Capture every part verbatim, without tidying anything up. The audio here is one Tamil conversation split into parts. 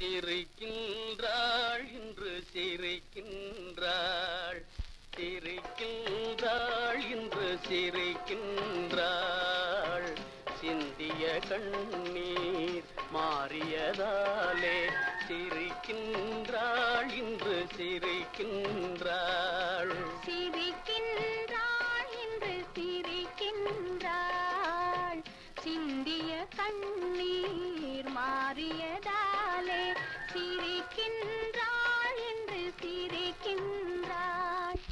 சிரிக்கின்றாள் இன்று சிரிக்கின்றாள் சிரிக்கின்றாள் இன்று சிரிக்கின்றாள் சிந்திய கண்ணீர் மாறியதாலே சிரிக்கின்றாள் இன்று சிரிக்கின்றாள் சிரிக்கின்றாள் இன்று சிரிக்கின்றாள் சிந்திய கண்ணீர் மாறியதாலே சிரிக்கின்றாள் என்று சிரிக்கின்றாள்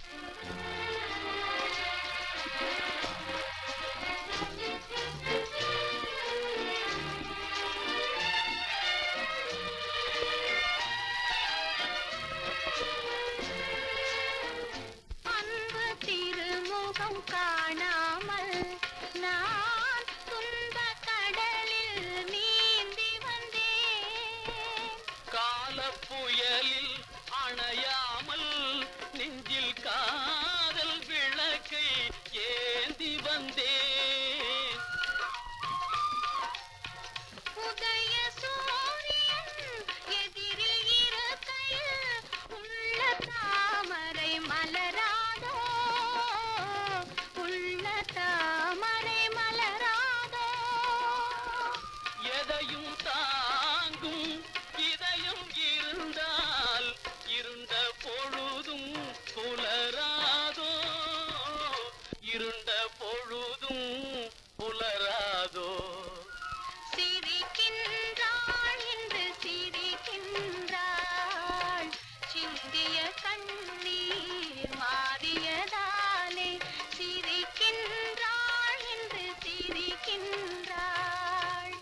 அன்பு திருமுகம் காணாமல் நான் துன்ப கடலில் நீந்தி வந்தேன் காலப்புயலில் அணையாமல் நெஞ்சில் காதல் விளக்கை ஏந்தி வந்தேன் உதய சூரியன் எதிரில் இருக்கையில் உள்ள தாமரை மலராதோ உள்ள தாமரை மலராதோ எதையும் தாங்கும் இதயம் இருந்தால் இருண்ட பொழுதும் புலராதோ இருண்ட பொழுதும் புலராதோ சிரிக்கின்றாள் என்று சிரிக்கின்றாள் சிந்திய கண்ணீர் மாறியதாலே சிரிக்கின்றாள் என்று சிரிக்கின்றாள்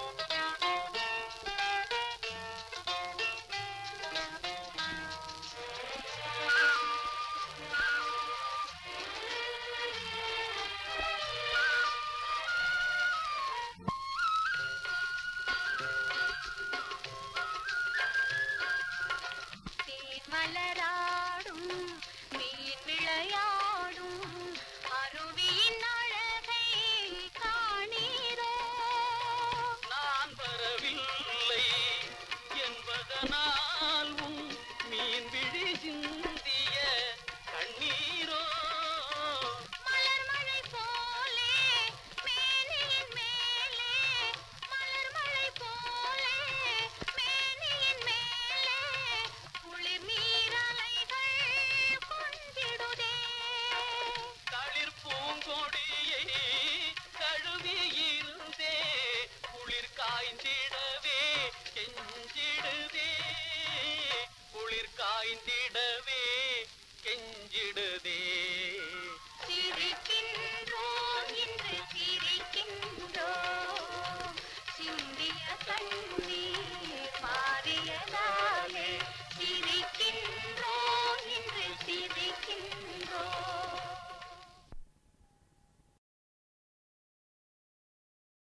மலராடும் மீன் விளையாடும் அருவியின் அழகை காணீரோ நான் வரவில்லை என்பதனால் உன் மீன் விழி சிந்திய கண்ணீரோ மலர் மழை போலே மேனியின் மேலே மலர் மழை போலே மேனியின் மேலே குளிர் நீரலைகள் கொண்டிடுதே தளிர் பூங்கொடியை கழுவி இருந்தே குளிர் காய்ந்திடவே கெஞ்சிடுதே குளிர் காய்ந்திடவே கெஞ்சிடுதே சிரிக்கின்றோம் இன்று சிரிக்கின்றோம் சிந்திய கண்ணீர் மாறிய